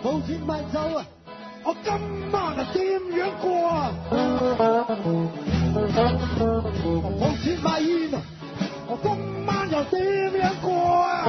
冇錢買酒啊！我今晚啊點樣過啊？冇錢買煙啊！我今晚又點樣過啊？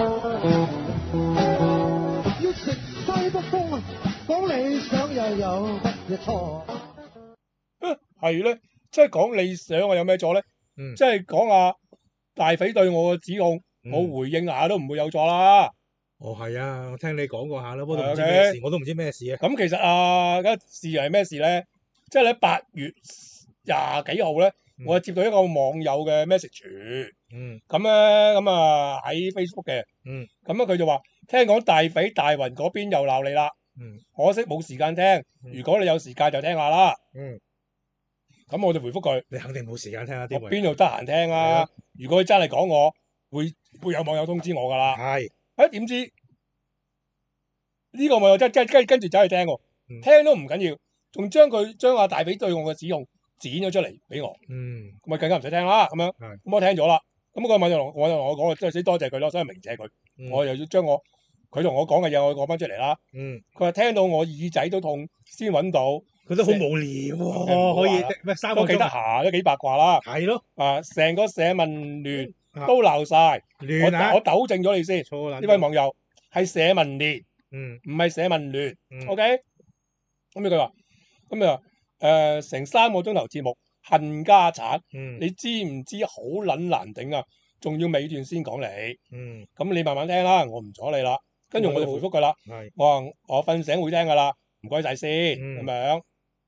要食西北風啊！講理想又有乜嘢錯？ 係咧，即係講理想啊，有咩錯咧？即係講啊大匪對我嘅指控，我回應下都唔會有錯啦。 哦，係啊，我聽你講過下啦，不過都唔知咩事，我都唔知咩事啊。 咁其實啊，嗰事係咩事咧？即係咧8月20幾號咧，我接到一個網友嘅 message，咁咧咁啊喺 Facebook 嘅，咁咧佢就話聽講大匪大雲嗰邊又鬧你啦，可惜冇時間聽，如果你有時間就聽下啦。咁我就回覆佢， 你肯定冇時間聽啊， 我邊度得閒聽啊？如果佢真係講我，會有網友通知我噶啦。 係， 點知呢個網友跟住走去聽喎，聽都唔緊要，仲將阿大匪對我嘅指控剪咗出嚟俾我，咁咪更加唔使聽啦。咁樣，咁我聽咗啦。咁個網友同我講，真係多謝佢咯，所以鳴謝佢。我又要將佢同我講嘅嘢，我講翻出嚟啦。佢話聽到我耳仔都痛，先揾到。 佢都好無聊喎，可以咩3個鐘都幾得閒，都幾八卦啦。 係咯， 成個社民聯都鬧晒。我糾正咗你先，呢位網友係社民連，唔係社民聯。OK，咁佢話，成3個鐘頭節目恨家產，你知唔知好撚難頂啊？仲要尾段先講你，咁你慢慢聽啦，我唔阻你啦。跟住我就回覆佢啦，我話我瞓醒會聽噶啦，唔該晒先，咁樣。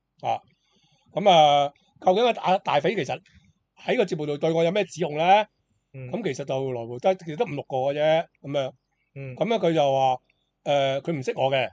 究竟大匪其實喺個節目度對我有咩指控咧？咁其實就來回得5、6個嘅啫，咁樣。咁咧佢就話佢唔識我嘅，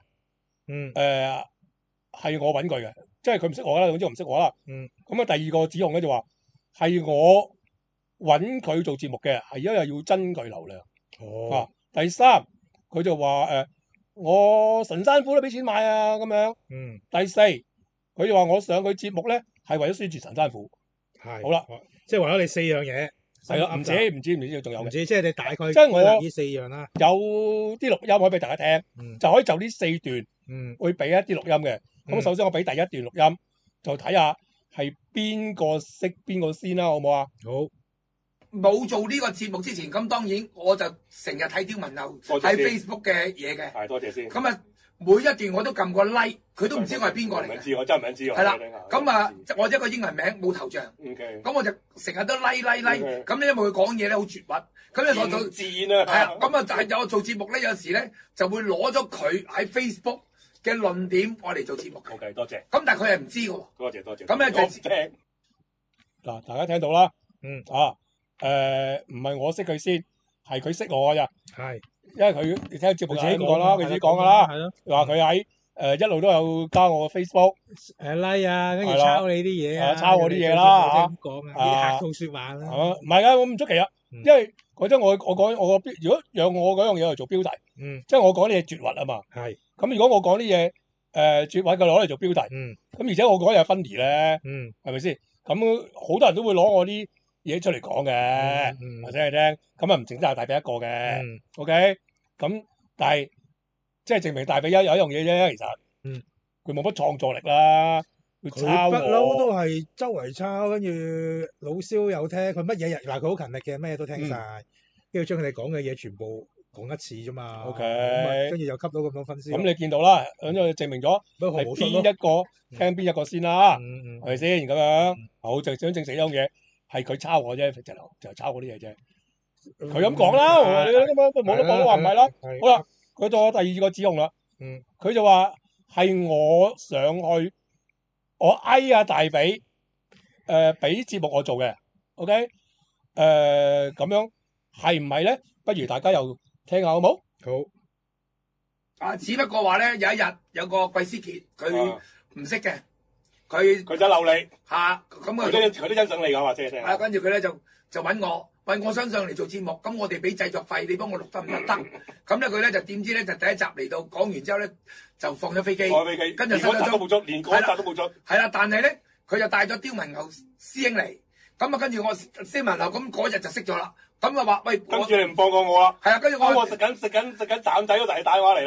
係我揾佢嘅，即係佢唔識我啦，總之我唔識我啦。咁第二個指控咧就話係我揾佢做節目嘅，係因為要爭取流量。第三佢就話我神山虎都俾錢買啊，咁樣。第四佢就話我上佢節目咧係為咗宣傳神山虎。好啦， 即係為咗你4樣嘢。 係啦，唔知仲有嘅。 唔知，即係你大概即係我呢4樣啦。 有啲錄音可以俾大家聽，就可以就呢4段，會俾一啲錄音嘅。咁首先我俾第一段錄音，就睇下係邊個識邊個先啦，好唔好啊？ 好。 冇做呢個節目之前，咁當然我就成日睇刁文牛喺 Facebook 嘅嘢嘅。 係，多謝先。 咁啊，每一段我都撳個 like， 佢都唔知我係邊個嚟嘅。 唔知，我真係唔知。 係啦，咁啊，我一個英文名冇頭像。咁我就成日都 like。咁咧因為佢講嘢咧好絕核，咁咧我就係啊，咁啊就係有做節目咧，有時咧就會攞咗佢喺 Facebook 嘅論點我嚟做節目。 OK，多謝。 咁但係佢係唔知嘅喎。 多謝。 咁咧就聽嗱，大家聽到啦。唔係我識佢先，係佢識我㗎咋。 係， 因為佢你聽節目自己講啦，佢自己講㗎啦。係咯。話佢喺一路都有加我個 Facebook like 啊，跟住抄你啲嘢啊， 抄我啲嘢啦嚇。 咁講啊，啲客套説話啦。 唔係㗎，我唔出奇啊，因為嗰陣我講我個如果讓我嗰樣嘢嚟做標題，即係我講啲嘢絕核啊嘛。 係。 咁如果我講啲嘢絕核，佢攞嚟做標題，咁而且我講嘢 funny 咧，係咪先？咁好多人都會攞我啲嘢出嚟講嘅，或者係聽，咁啊唔淨得係大髀一個嘅，OK？咁但係即係證明大髀有一樣嘢啫，其實，佢冇乜創作力啦，佢抄我。 不嬲都係周圍抄，跟住老蕭有聽，佢乜嘢嗱佢好勤力嘅，乜嘢都聽晒，跟住將佢哋講嘅嘢全部講一次啫嘛。 OK， 跟住又吸到咁多分銷。 咁你見到啦，咁就證明咗係邊一個聽邊一個先啦，係咪先咁樣？好，就想證實一樣嘢。係佢抄我啫，就抄我啲嘢啫。佢咁講啦，冇得講話唔係啦。好啦，佢到我第二個指控啦。佢就話係我上去，我嗌阿大匪，俾節目我做嘅。OK，咁樣係唔係咧？不如大家又聽下好冇？ 好。 只不過話咧，有一日有個桂思傑，佢唔識嘅。佢就鬧你嚇，咁佢都欣賞你㗎嘛，即係聽。 係跟住佢咧就揾我，喂，我想上嚟做節目，咁我哋俾製作費，你幫我錄得唔得？咁咧佢咧就點知咧就第一集嚟到講完之後咧就放咗飛機，跟住連嗰集都冇咗，連嗰集都冇咗。係啦，但係咧佢就帶咗刁文牛師兄嚟，咁啊跟住我刁文牛咁嗰日就識咗啦，咁啊話喂，跟住你唔放過我啦。係啊，跟住我食緊斬仔嗰陣，你打電話嚟啦。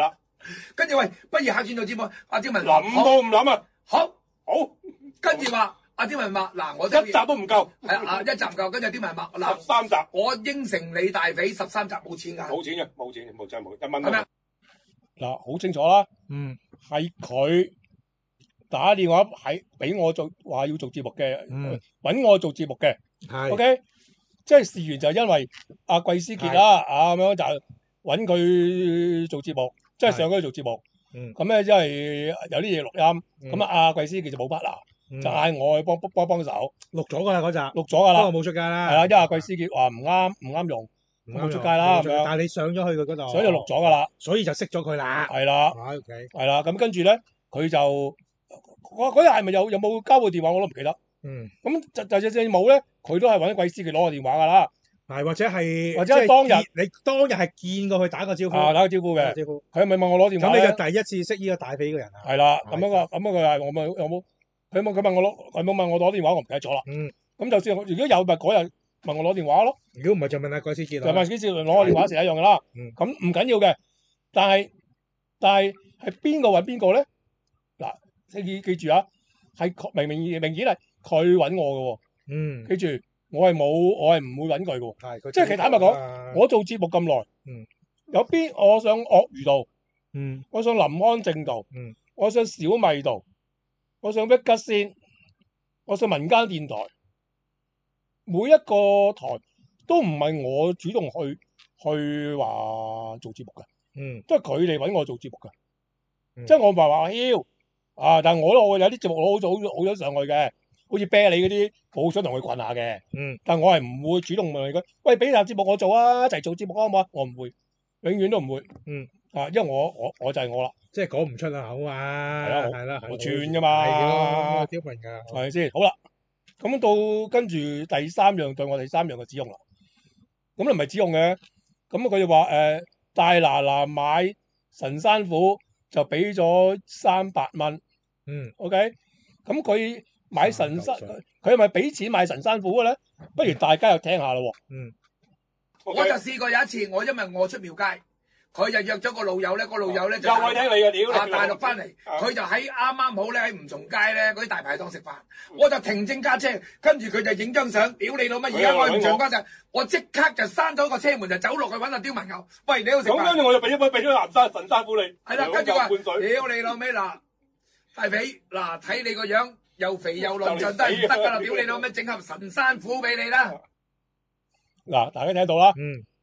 跟住喂，不如客串做節目。阿刁文諗都唔諗啊！ 好， 好， 跟住話阿刁文話嗱，我一集都唔夠， 係啊，一集唔夠，跟住刁文話嗱 13集， 我應承你大肥13集冇錢㗎， 冇錢嘅，冇錢，冇真係冇1蚊。 係咪啊？ 嗱，好清楚啦，係佢打電話係俾我做話要做節目嘅，揾我做節目嘅，OK，即係事緣就因為阿貴思傑啦，咁樣就揾佢做節目，即係上嗰度做節目，咁咧即係有啲嘢錄音，咁阿貴思傑就冇 partner，就嗌我去幫手， 錄咗㗎啦嗰集， 錄咗㗎啦， 不過冇出街啦， 係啦，因為阿貴思傑話唔啱用。冇出街啦，咁樣。 但係你上咗去佢嗰度， 所以就錄咗㗎啦， 所以就識咗佢啦。 係啦，係啦，咁跟住咧，佢就嗰日係咪有冇交換電話我都唔記得。咁就冇咧，佢都係揾貴思傑攞個電話㗎啦。 係或者係當日你當日係見過佢打個招呼， 打個招呼嘅。佢係咪問我攞電話？ 咁你就第一次識呢個大肥嘅人啊？ 係啦，咁樣佢係我有冇？佢冇問我攞電話，我唔記得咗啦。咁就算如果有咪嗰日。問我攞電話咯， 如果唔係就問阿貴思傑， 就問貴思傑攞我電話成一樣噶啦。咁唔緊要嘅，但係係邊個揾邊個咧？嗱，記住啊，係明顯係佢揾我嘅。記住，我係唔會揾佢嘅。即係其實坦白講，我做節目咁耐，有邊我上鱷魚道，我上臨安正道，我上小米道，我上碧吉仙，我上民間電台。每一個台都唔係我主動去話做節目嘅，都係佢哋揾我做節目嘅。即係我唔係話囂但係我有啲節目好想上去嘅，好似啤梨嗰啲，我好想同佢滾下嘅。但係我係唔會主動問佢，喂，俾集節目我做啊，一齊做節目好唔好啊？我唔會，永遠都唔會。因為我就係我啦， 即係講唔出口啊。係啦， 我串㗎嘛， 我刁民㗎， 係咪先？好啦。咁到跟住第三樣嘅指控啦，咁又唔係指控嘅，咁佢就話大嗱買神山虎就俾咗300蚊，OK，咁佢買神山，佢係咪俾錢買神山虎嘅咧？不如大家又聽下咯喎， 我就試過有一次，因為我出廟街。佢就約咗個老友咧，個老友咧就又係聽你嘅屌， 大陸翻嚟，佢就喺啱啱好咧喺吳松街咧嗰啲大排檔食飯，我就停正架車，跟住佢就影張相，屌你老乜！而家我吳松街就，我即刻就閂咗個車門就走落去揾阿刁文牛，喂，你好食飯。咁跟住我就俾咗神山虎你，係啦，跟住話屌你老味嗱，大肥嗱睇你個樣又肥又浪就得唔得㗎啦？屌你老味，整盒神山虎俾你啦！嗱，大家聽到啦，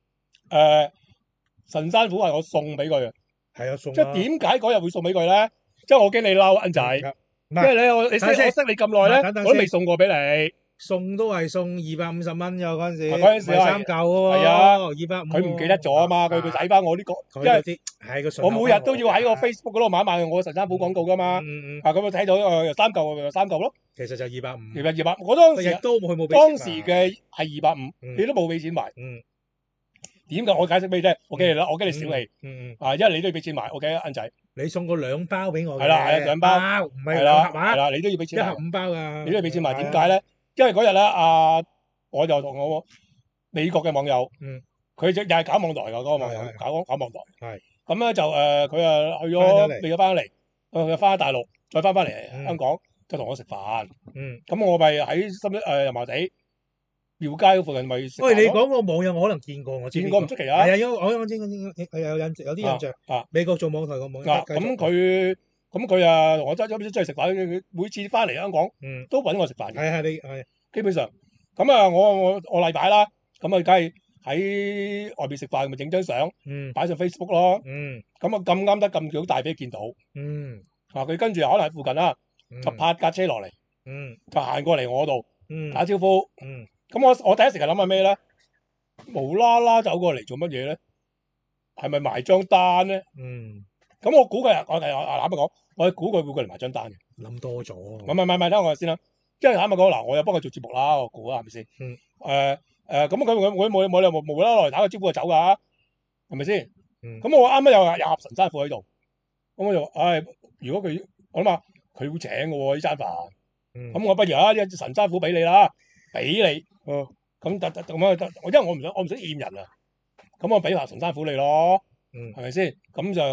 神山虎係我送俾佢嘅， 係啊送。 即係點解嗰日會送俾佢咧？即係我驚你嬲，恩仔。因為我識你咁耐咧，我都未送過俾你。 送都係送250蚊㗎嗰陣時。 嗰陣時 3嚿喎。 係啊 ，250。 佢唔記得咗啊嘛，佢使翻我呢個，因為我每日都要喺個 Facebook 嗰度買我神山虎廣告㗎嘛。咁我睇到3嚿咯。 其實就250。 200，我當時都佢冇俾。 當時嘅係250，你都冇俾錢買。點解？我解釋俾你聽，我驚你啦，我驚你小氣。因為你都要俾錢買，OK，恩仔。 你送過2包俾我嘅。 係啦，2包， 唔係2盒啊。 係啦，你都要俾錢買。 1盒5包㗎。 你都要俾錢買，點解咧？因為嗰日咧，我就同我美國嘅網友，佢又係搞網台㗎，嗰個網友搞網台。係。咁咧就佢去咗，未咗翻嚟，佢翻咗大陸，再翻嚟香港，就同我食飯。咁我咪喺油麻地。廟街嗰附近咪？ 喂，你講個網友我可能見過，我知。 見過唔出奇啊！ 係啊，我知有啲印象。美國做網台個網友。 咁佢同我出去食飯，佢每次翻嚟香港，都揾我食飯嘅。 係你係。 基本上，咁我例牌啦，咁梗係喺外邊食飯，咪影張相，擺上 Facebook 咯。咁咁啱得咁巧，大飛見到。佢跟住可能喺附近啦，就泊架車落嚟，就行過嚟我度，打招呼。咁我第一時間諗係咩咧？無啦啦走過嚟做乜嘢咧？係咪埋張單咧？咁我估佢我坦白講，我估佢會過嚟埋張單嘅。 諗多咗。唔係，聽我先啦。因為坦白講嗱，我又幫佢做節目啦，我估啊，係咪先？咁佢冇理由無啦啦落嚟打個招呼就走㗎，係咪先？咁我啱啱有盒神山虎喺度，咁我就話，如果我諗下佢會請嘅喎呢餐飯，咁我不如一神山虎俾你啦。俾你，咁得，因為我唔想欠人啊，咁我俾埋神山虎你咯，係咪先？咁就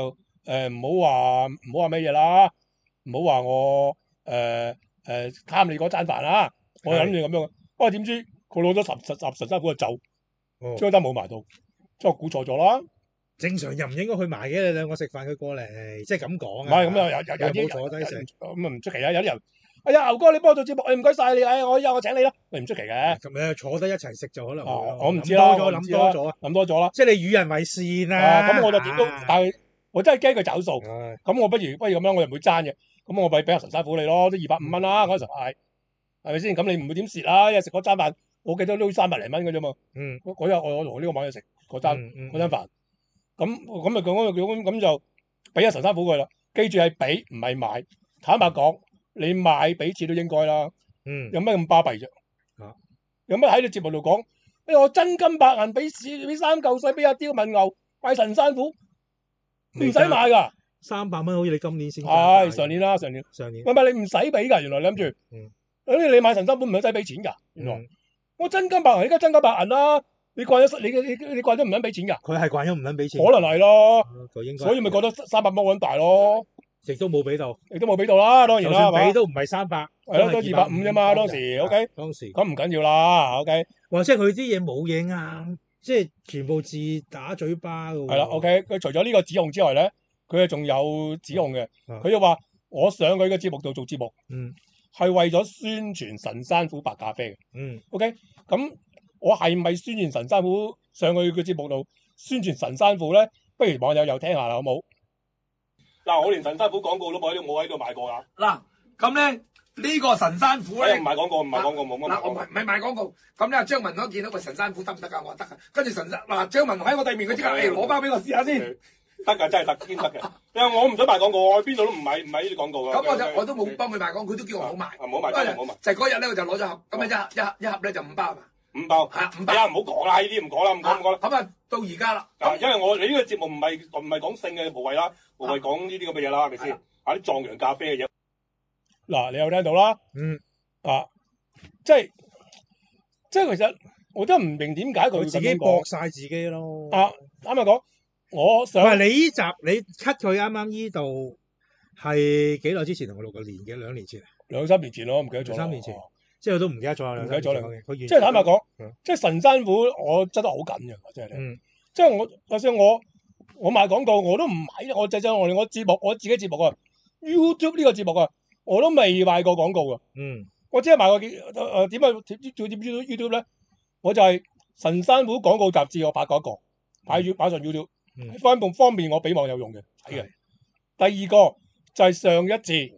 唔好話咩嘢啦，唔好話我貪你嗰餐飯啦，我諗住咁樣，不過點知佢攞咗神山虎就走，張單冇埋到，即係我估錯咗啦。 正常又唔應該去埋嘅，你兩個食飯佢過嚟，即係咁講唔係咁有啲坐低食， 咁啊唔出奇啊！有啲人，哎呀牛哥你幫我做節目，唔該晒你，我請你啦，你唔出奇嘅。 咁你坐低一齊食就可能我唔知啦，諗多咗啦， 即係你與人為善啦。 咁我就點都，但係我真係驚佢走數，咁我不如咁樣，我又唔會爭嘅，咁我咪俾阿神山虎你咯，都250蚊啦嗰陣係咪先？咁你唔會點蝕啦？因為食嗰餐飯，我記得都300零蚊嘅啫嘛。嗰日我同呢個網友食嗰餐飯。咁就俾阿神山虎佢啦。記住係俾唔係買。坦白講，你買俾錢都應該啦。有咩咁巴閉啫？有咩喺你節目度講？我真金白銀俾3嚿水俾阿刁文牛買神山虎，唔使買㗎。 300蚊好似你今年先係上年啦，上年。唔係你唔使俾㗎，原來你諗住。你買神山虎唔使俾錢㗎，原來。我真金白銀，而家真金白銀啦。你慣咗你慣咗唔撚俾錢㗎？ 佢係慣咗唔撚俾錢， 可能係咯。 所以咪覺得300蚊好大咯。 亦都冇俾到， 啦，當然啦， 俾都唔係300， 係咯，都250啫嘛，當時 OK。 當時咁唔緊要啦 ，OK。 或者佢啲嘢冇嘢啱，即係全部自打嘴巴㗎喎。 係啦 ，OK。佢除咗呢個指控之外咧，佢仲有指控嘅。佢就話我上佢嘅節目度做節目，係為咗宣傳神山虎白咖啡嘅。OK。咁我係咪宣傳神山虎上去嘅節目度宣傳神山虎咧？不如網友又聽下啦，好冇？嗱，我連神山虎廣告都冇喺度買過㗎。 嗱，咁咧呢個神山虎咧， 唔係廣告，冇乜。 嗱，我唔係賣廣告。咁咧，張文我見到個神山虎得唔得㗎？我話得㗎。跟住張文喺我對面，佢即刻攞包俾我試下先。 得㗎，真係得，堅得嘅。因為我唔想賣廣告，我邊度都唔買呢啲廣告㗎。 咁我都冇幫佢賣廣告，佢都叫我唔好賣。 唔好賣，真係唔好賣。就係嗰日咧，我就攞咗盒，咁啊一盒咧就5包。 5包係5包。唔好講啦，呢啲唔講啦，唔講啦。 咁啊，到而家啦。 因為你呢個節目唔係講性嘅，無謂啦，無謂講呢啲咁嘅嘢啦，係咪先？啲壯陽咖啡嘅嘢。嗱，你有聽到啦？即係其實我真係唔明點解佢自己搏晒自己咯。 啱啱講，我想唔係你呢集你 cut 佢啱啱呢度係幾耐之前同佢錄過2年前 2-3年前咯，唔記得咗。 3年前。即係我都唔記得咗啦， 唔記得咗啦。即係坦白講，即係神山虎，我執得好緊嘅，真係。即係就算我賣廣告，我都唔買。我我節目，我自己節目啊 ，YouTube 呢個節目啊，我都未賣過廣告㗎。我只係賣過點解做 YouTube 咧？我就係神山虎廣告雜誌，我拍過一個，擺上 YouTube，方便我俾網友用嘅睇嘅。第二個就係上一次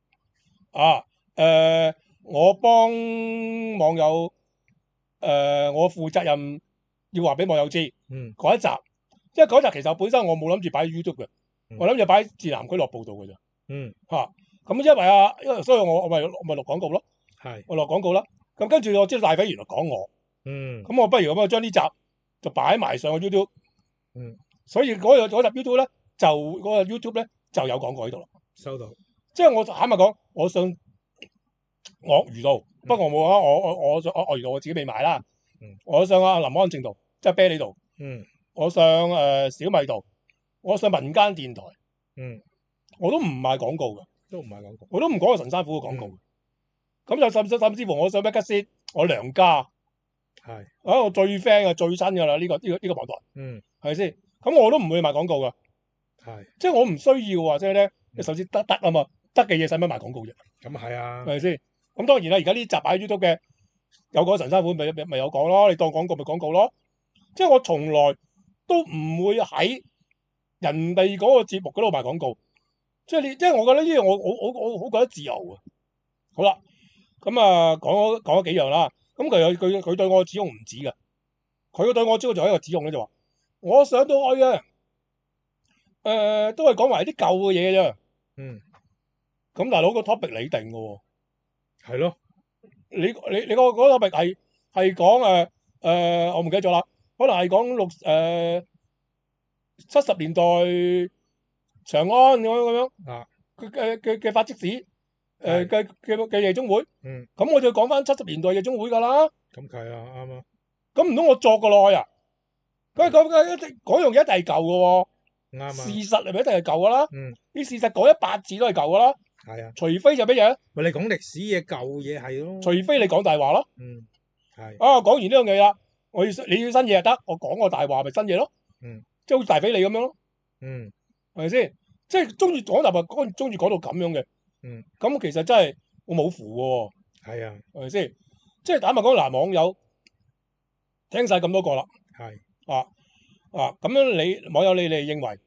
我幫網友我負責任要話俾網友知，嗰一集，因為嗰集其實本身我冇諗住擺喺 YouTube 嘅，我諗住擺喺智南俱樂部度嘅啫。咁因為所以我咪錄廣告咯，我落廣告啦。咁跟住我知道大飛原來講我，咁我不如咁樣將呢集就擺埋上個 YouTube，所以嗰集 YouTube 咧就嗰個 YouTube 咧就有廣告喺度啦。 收到， 即係我坦白講，我想鱷魚度，不過我冇啊！我想鱷魚度我自己未買啦。我想林安正度，即係啤梨度。我想小米度，我想民間電台。我都唔賣廣告嘅，我都唔講個神山虎嘅廣告。咁就甚至乎我想咩吉先，我梁家我最 friend 嘅最新㗎啦，呢個網台。係咪先？咁我都唔會賣廣告㗎。即係我唔需要話即係咧，首先得啊嘛，得嘅嘢使乜賣廣告啫？ 咁係啊， 係咪先？咁當然啦，而家呢集擺 YouTube 嘅有講神山虎咪有講咯，你當廣告咪廣告咯。即係我從來都唔會喺人哋嗰個節目嗰度賣廣告。即係我覺得呢樣我好覺得自由啊。好啦，咁講咗幾樣啦。咁佢對我嘅指控唔止㗎。佢對我只係一個指控咧，就話我上到去啊，都係講埋啲舊嘅嘢啫。咁大佬個 topic 你定嘅喎。 係咯， 你個 topic 係講我唔記得咗啦，可能係講70年代長安咁樣嘅發跡史嘅夜總會。咁我就講翻70年代夜總會㗎啦。 咁係啊，啱啊。 咁唔通我作個落去啊？嗰樣嘢一定係舊嘅喎。 啱啊。 事實係咪一定係舊噶啦？ 嗯， 啲事實講100字都係舊噶啦。 係啊。 除非就乜嘢？ 咪你講歷史嘢舊嘢係咯。 除非你講大話咯。 嗯，係。 啊，講完呢樣嘢啦，你要新嘢就得，我講個大話咪新嘢咯。 嗯， 即係好似大匪你咁樣咯。 嗯， 係咪先？即係中意講大話，中意講到咁樣嘅。 嗯， 咁其實真係我冇符喎。 係啊。 係咪先？即係坦白講，嗱，網友聽晒咁多個啦。 係。 咁樣網友你哋認為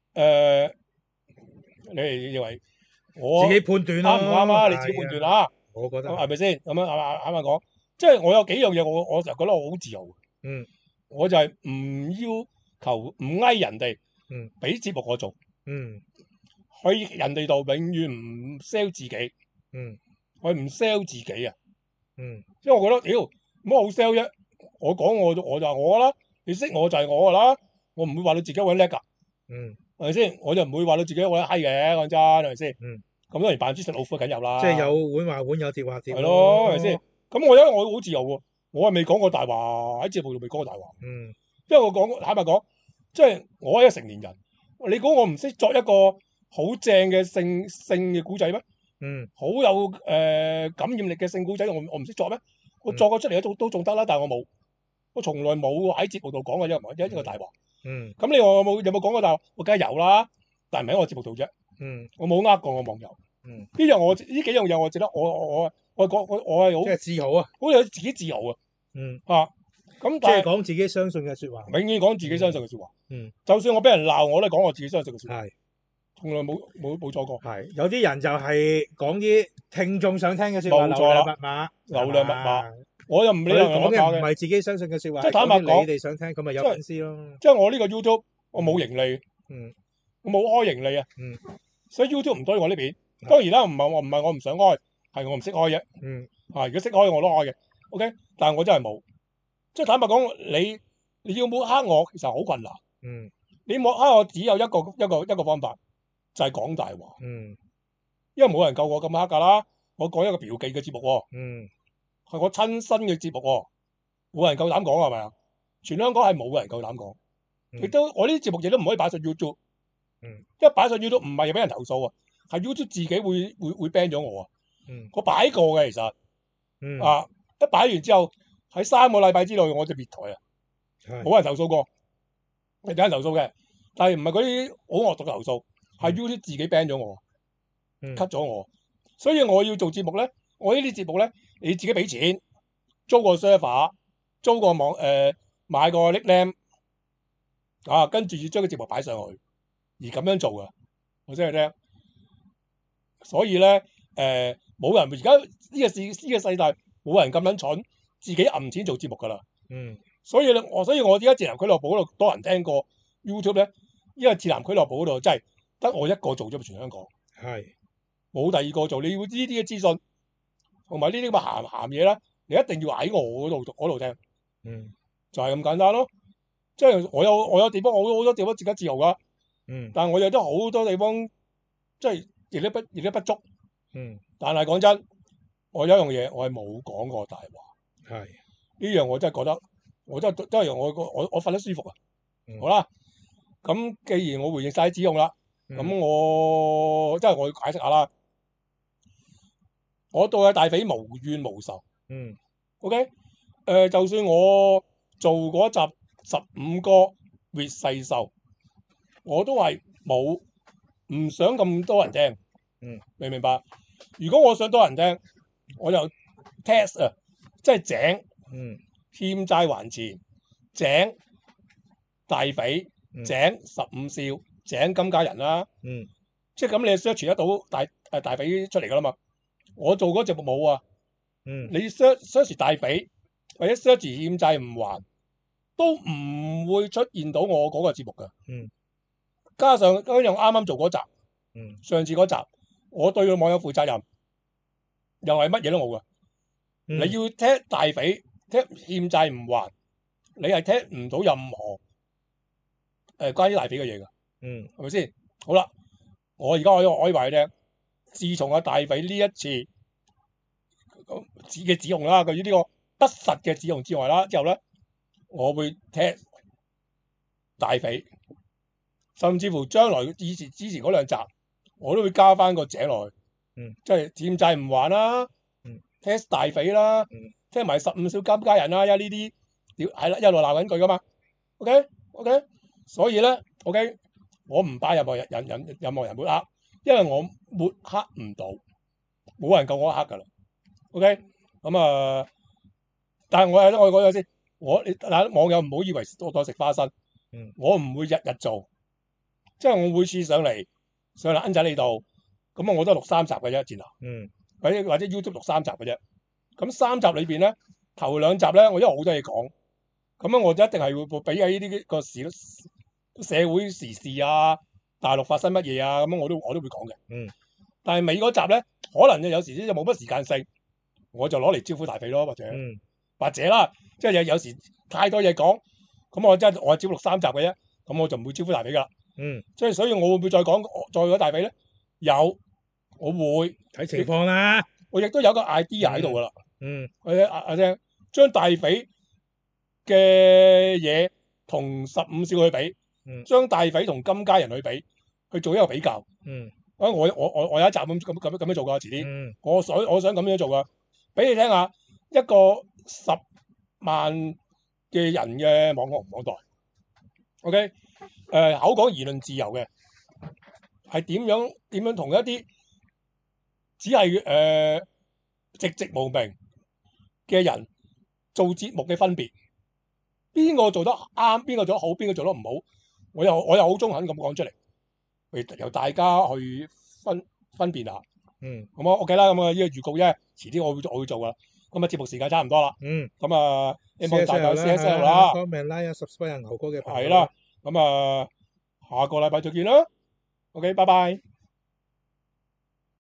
你哋認為我自己判斷咯。 啱唔啱啊？你自己判斷啦。 我覺得係咪先？咁樣啱啱講，即係我有幾樣嘢，我就覺得我好自由。 嗯， 我就係唔要求唔翳人哋，俾節目我做。去人哋度永遠唔 sell 自己。我唔 sell 自己啊。因為我覺得屌乜好 sell 啫？我講我就係我啦，你識我就係我噶啦，我唔會話你自己好叻㗎。係咪先？我就唔會話你自己好閪嘅，講真係咪先？咁當然扮豬食老虎梗有啦。 即係有碗話碗，有碟話碟。 係咯，係咪先？咁我因為我好自由喎，我係未講過大話，喺節目度未講過大話。因為我坦白講，即係我係一個成年人，你估我唔識作一個好正嘅性嘅古仔咩？好有感染力嘅性古仔，我唔識作咩？我作個出嚟都仲得啦，但係我從來冇喺節目度講過一個大話。咁你話我有冇講過大話？我梗係有啦，但係唔喺我節目度啫。我冇呃過我網友。呢幾樣嘢我覺得我係好即係自豪啊， 好有自己自豪啊。咁即係講自己相信嘅説話， 永遠講自己相信嘅説話。就算我俾人鬧，我都講我自己相信嘅説話。 係， 從來冇錯過。 係有啲人就係講啲聽眾想聽嘅説話， 冇錯啦， 流量密碼。我又唔理佢流量密碼嘅， 講嘅唔係自己相信嘅説話， 即係坦白講， 你哋想聽，咁咪有粉絲咯。 即係我呢個 YouTube，我冇盈利，我冇開盈利啊。所以 YouTube 唔多我呢邊。當然啦，唔係我唔想開，係我唔識開啫。如果識開我都開嘅。OK，但係我真係冇。即係坦白講，你要抹黑我，其實好困難。你抹黑我只有一個方法，就係講大話。因為冇人夠我咁黑㗎啦。我講一個嫖妓嘅節目喎。係我親身嘅節目喎，冇人夠膽講係咪啊？全香港係冇人夠膽講。亦都我呢啲節目亦都唔可以擺上 YouTube。因為擺上 YouTube 唔係俾人投訴啊，係 YouTube 自己會 ban 咗我啊。我擺過嘅其實。一擺完之後喺3個禮拜之內我就滅台啊。冇人投訴過，有人投訴嘅，但係唔係嗰啲好惡毒嘅投訴，係 YouTube 自己 ban 咗我，cut 咗我。所以我要做節目咧，我呢啲節目咧，你自己俾錢租個 server， 租個網買個 nickname 跟住要將個節目擺上去，而咁樣做噶，我先去聽。所以咧冇人而家呢個世代冇人咁撚蠢，自己揞錢做節目噶啦。所以我而家智男俱樂部嗰度多人聽過 YouTube 咧，因為智男俱樂部嗰度真係得我一個做咗全香港，冇第二個做。你要呢啲嘅資訊同埋呢啲咁嘅鹹嘢啦，你一定要喺我嗰度聽。就係咁簡單咯。即係我有地方，我好多地方自己自由噶。但係我有得好多地方，即係亦都不足。但係講真，我有一樣嘢，我係冇講過大話。呢樣我真係覺得，我真係我瞓得舒服啊。好啦，咁既然我回應晒啲指控啦，咁我真係我要解釋下啦。我對阿大匪無怨無仇。OK，就算我做嗰集15個月細獸，我都係唔想咁多人聽。明唔明白？如果我想多人聽，我就 test 啊，即係井欠債還錢，井大匪，井15少，井金家人啦。即係咁，你 search 得到大匪出嚟噶啦嘛？我做嗰隻節目冇啊。你 search 大匪或者 search 欠債唔還，都唔會出現到我嗰個節目噶。加上啱啱做嗰集，上次嗰集，我對個網友負責任，又係乜嘢都冇噶。你要踢大匪，踢欠債唔還，你係踢唔到任何關於大匪嘅嘢噶。係咪先？好啦，我而家可以話你聽，自從阿大匪呢一次嘅指控啦，對於呢個不實嘅指控之外啦，之後咧，我會踢大匪甚至乎將來之前嗰兩集，我都會加翻個井落去，即係欠債唔還啦，test 大匪啦，聽埋15小金家人啦，因為呢啲係啦，一路鬧緊佢噶嘛，OK， 所以咧 OK， 我唔把任何人抹黑，因為我抹黑唔到，冇人夠我黑噶啦 ，OK， 咁但係我講咗先，嗱網友唔好以為多食花生，我唔會日日做，即係我每次上嚟恩仔呢度，咁我都係錄3集嘅啫，戰流，或者 YouTube 錄3集嘅啫，咁3集裏邊咧，頭2集咧，我因為好多嘢講，咁我就一定係會俾喺呢啲個社會時事啊，大陸發生乜嘢啊，咁我都會講嘅，但係尾嗰集咧，可能有時就冇乜時間性，我就攞嚟招呼大匪咯，或者啦，即係有時太多嘢講，咁我係招錄3集嘅啫，咁我就唔會招呼大匪噶啦。即係所以我會唔會再講大匪咧？有，我會睇情況啦。 我亦都有個 idea 喺度噶啦。阿聽將大匪嘅嘢同15少去比，將大匪同金家人去比，去做一個比較。我有一集咁樣做噶，遲啲。我想咁樣做噶，俾你聽下一個10萬嘅人嘅網台 ，OK， 口講言論自由嘅，係點樣同一啲只係寂寂無名嘅人做節目嘅分別，邊個做得啱，邊個做得好，邊個做得唔好，我又好中肯咁講出嚟，由大家去分辨下。咁OK 啦，咁呢個預告啫，遲啲我會做噶。咁節目時間差唔多啦。咁希望大家 CSL 啦 comment like subscribe 牛哥嘅頻道。 係啦，咁下個禮拜再見啦。OK， 拜拜。